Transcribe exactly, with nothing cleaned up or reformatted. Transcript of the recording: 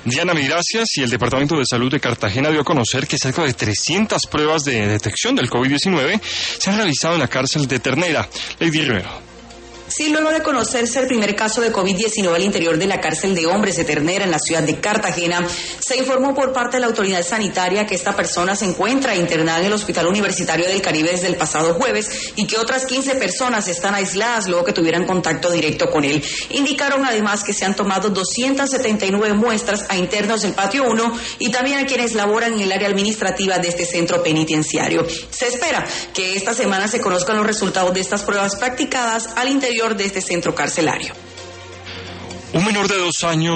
Diana, mil gracias. Y el Departamento de Salud de Cartagena dio a conocer que cerca de trescientas pruebas de detección del COVID diecinueve se han realizado en la cárcel de Ternera. Lady Rivero. Sí, luego de conocerse el primer caso de COVID diecinueve al interior de la cárcel de hombres de Ternera en la ciudad de Cartagena, se informó por parte de la autoridad sanitaria que esta persona se encuentra internada en el Hospital Universitario del Caribe desde el pasado jueves y que otras quince personas están aisladas luego que tuvieran contacto directo con él. Indicaron además que se han tomado doscientas setenta y nueve muestras a internos del patio uno y también a quienes laboran en el área administrativa de este centro penitenciario. Se espera que esta semana se conozcan los resultados de estas pruebas practicadas al interior de este centro carcelario. Un menor de dos años